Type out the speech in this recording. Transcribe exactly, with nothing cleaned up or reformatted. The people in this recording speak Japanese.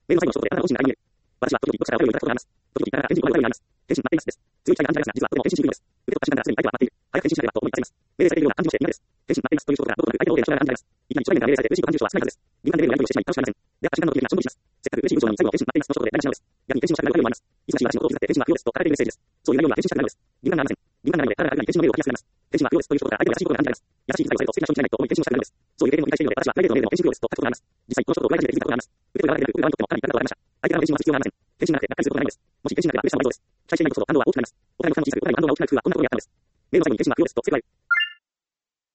メールの最後の一言で、あなたの個人が見える。私は時々どちらを読みいただくことがあります。時々あなたが返信を送ることがあります。返信待っていますです。強い期待が感じられますが、実はとても返信しにくいのです。受け取った瞬間からすでに相手は待っている。早く返信しなければと思い出されます。命令されているような感じもして苦手です。返信待っていますという一言からどこかで相手の方での将来が感じられます。いきなり初対面から命令されて嬉しいと感じる人は少ないはずです。敏感でメールのやり取りをしてしまい、楽しくなりません。であった瞬間の時にはしょんぼりします。せっかく嬉しい文章なのに最後は返信待っていますの一言で台無しなのです。逆に返信をしたくなるように思います。忙しい私のことを気遣って返信は不要ですと書かれているメッセージです。そういう内容には返信したくなるのです。敏感がありません。敏感がないので、ただ楽に返信のメールを書きやすくなります。返信は不要ですという一言から相手が優しいことが感じられます。優しい気遣いをされると素敵な人になりたいと思い返信をしたくなるのです。そういう経験を理解しているので、私はプライベートのメールの返信不要ですと書くことがあります。実際、この一言を裏返して気づいたことがあります。受け取る側でなく、受ける側にとってもかなり痛みがありました。相手からの返信は必要がありません。返信がなくてがっかりすることがないのです。もし返信がなければ嬉しさもないそうです。期待していないことほど感動は大きくなります。お互いの負担を小さく、お互いの負担を大きくなる工夫はこんなことをやったのです。メールの最後に返信は不要ですと付け加える。